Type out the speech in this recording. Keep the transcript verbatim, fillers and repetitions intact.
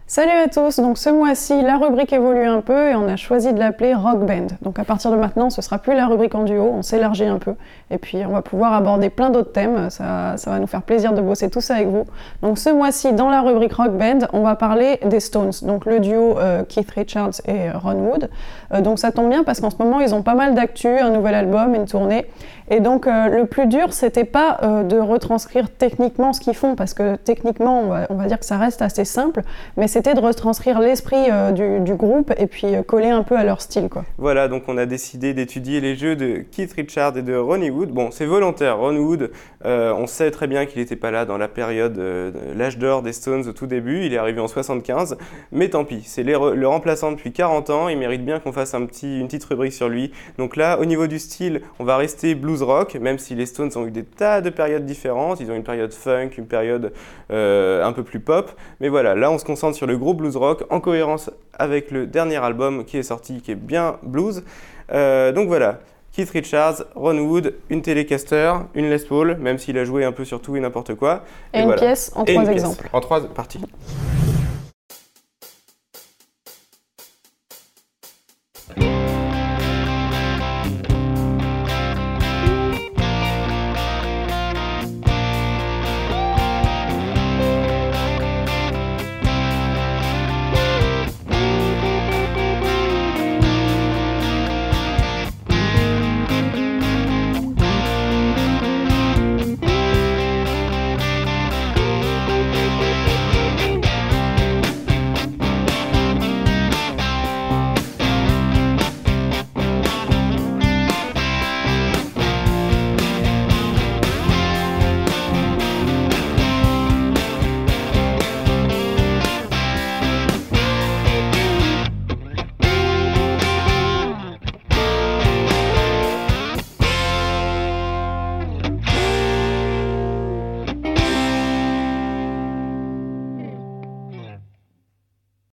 Salut à tous, donc ce mois-ci la rubrique évolue un peu et on a choisi de l'appeler Rock Band. Donc à partir de maintenant ce sera plus la rubrique en duo, on s'élargit un peu et puis on va pouvoir aborder plein d'autres thèmes, ça, ça va nous faire plaisir de bosser tous avec vous. Donc ce mois-ci dans la rubrique Rock Band on va parler des Stones, donc le duo euh, Keith Richards et Ron Wood. Euh, donc ça tombe bien parce qu'en ce moment ils ont pas mal d'actu, un nouvel album, une tournée. Et donc euh, le plus dur c'était pas euh, de retranscrire techniquement ce qu'ils font parce que techniquement on va, on va dire que ça reste assez simple, mais c'était de retranscrire l'esprit euh, du, du groupe et puis euh, coller un peu à leur style, quoi. Voilà, donc on a décidé d'étudier les jeux de Keith Richards et de Ronnie Wood. Bon, c'est volontaire, Ron Wood, euh, on sait très bien qu'il n'était pas là dans la période, euh, de l'âge d'or des Stones au tout début, il est arrivé en soixante-quinze, mais tant pis, c'est les re- le remplaçant depuis quarante ans, il mérite bien qu'on fasse un petit, une petite rubrique sur lui. Donc là, au niveau du style, on va rester blues rock, même si les Stones ont eu des tas de périodes différentes, ils ont une période funk, une période euh, un peu plus pop, mais voilà, là on se concentre sur le gros blues rock en cohérence avec le dernier album qui est sorti, qui est bien blues. Euh, donc voilà, Keith Richards, Ron Wood, une Telecaster, une Les Paul, même s'il a joué un peu sur tout et n'importe quoi. Et, et une voilà. pièce en et trois une exemples. Pièce, en trois parties.